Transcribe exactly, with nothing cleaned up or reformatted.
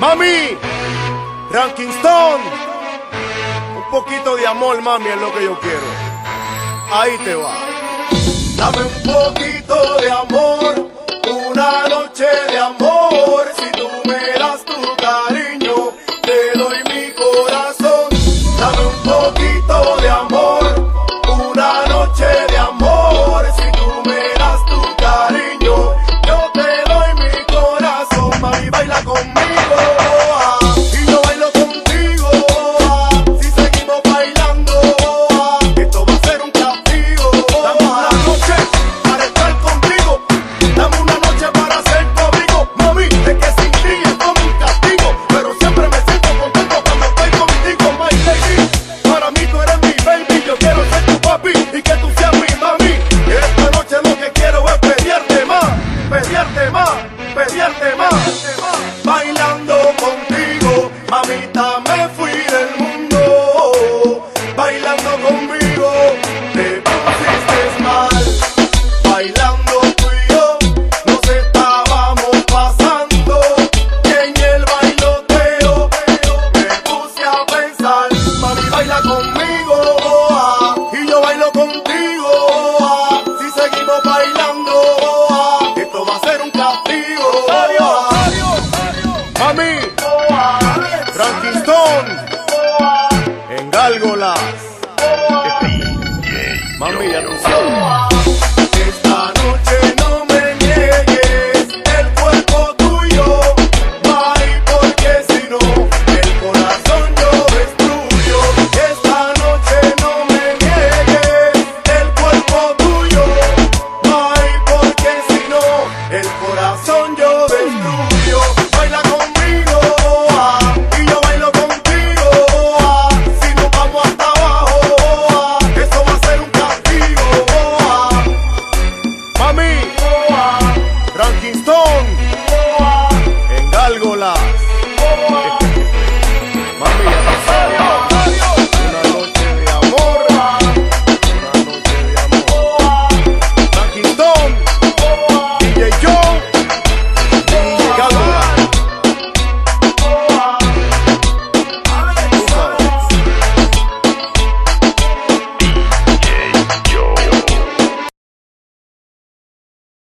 Mami, Ranking Stone, un poquito de amor, mami, es lo que yo quiero. Ahí te va. Dame un poquito de amor, una noche de amor. Si tú me das tu cariño, te doy mi corazón. Dame un poquito de amor, una noche de amor. Si tú me das tu cariño, yo te doy mi corazón. Mami, baila conmigo. Bailando contigo, mamita, me fui del mundo. Bailando conmigo, te pusiste mal. Bailando tú y yo, nos estábamos pasando. Y en el bailoteo, me puse a pensar. Mami, baila conmigo, y yo bailo contigo. Si seguimos bailando, esto va a ser un castigo. Mami, Ranking Stone, en Gárgolas. Mami, ya tú sabes.